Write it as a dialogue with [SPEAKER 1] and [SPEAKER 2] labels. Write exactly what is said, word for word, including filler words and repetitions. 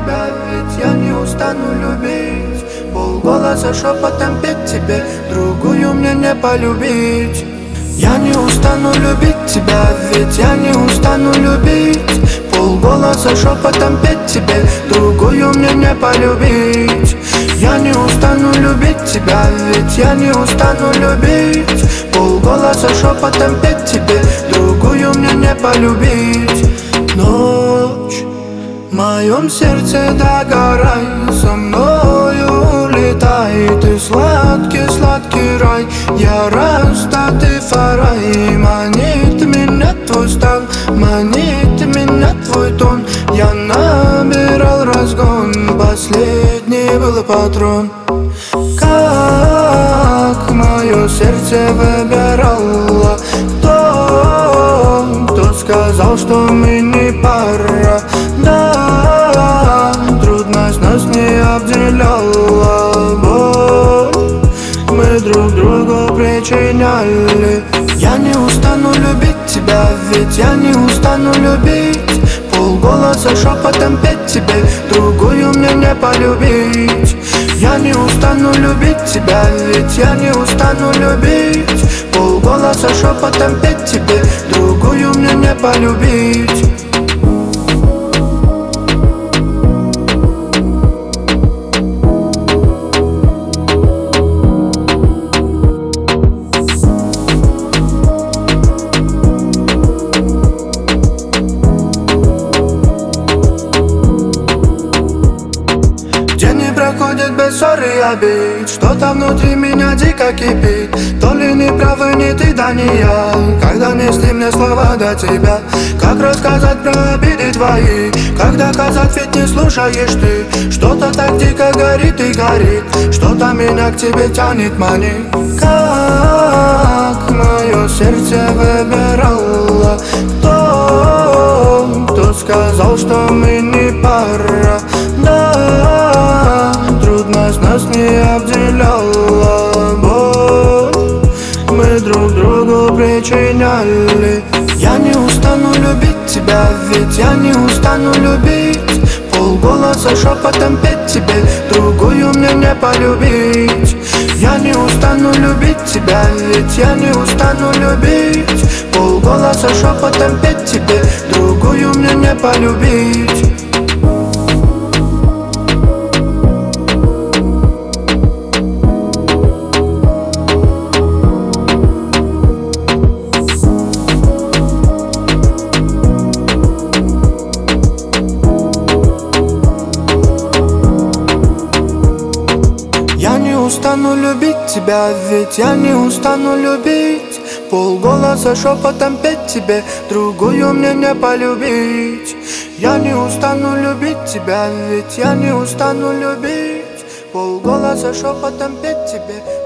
[SPEAKER 1] тебя, ведь я не устану любить. Полголоса шепотом петь тебе, другую мне не полюбить. Я не устану любить тебя, ведь я не устану любить. Полголоса шепотом петь тебе, другую мне не полюбить. Я не устану любить тебя, ведь я не устану любить. Полголоса шепотом петь тебе, другую мне не полюбить. Ночь в моем сердце догорай, со мною улетай. Ты сладкий, сладкий рай, я растатый фарай. Манит меня твой стан, манит меня твой тон. Я набирал разгон, последний был патрон. Как мое сердце выбирало, кто, кто сказал, что мы не пара. Да, трудность нас не обделяла, боль мы друг другу причиняли. Я не устану любить тебя, ведь я не устану любить. Полголоса шепотом петь тебе, другую мне не полюбить. Я не устану любить тебя, ведь я не устану любить. Полголоса шепотом петь тебе, другую мне не полюбить. Проходит без ссоры и обид, что-то внутри меня дико кипит. То ли не правы ни ты, да не я, когда несли мне слова до тебя. Как рассказать про обиды твои, когда доказать, ведь не слушаешь ты. Что-то так дико горит и горит, что-то меня к тебе тянет, манит. Как мое сердце выбирало, кто, кто сказал, что мы не пара. Да, трудность нас не обделяла, боль мы друг другу причиняли. Я не устану любить тебя, ведь я не устану любить. Полголоса шепотом петь тебе, другую мне не полюбить. Я не устану любить тебя, ведь я не устану любить. Полголоса шепотом петь тебе, другую мне не полюбить. Я не устану любить тебя, ведь я не устану любить. Полголоса шепотом петь тебе, другую мне не полюбить. Я не устану любить тебя, ведь я не устану любить. Полголоса шепотом петь тебе,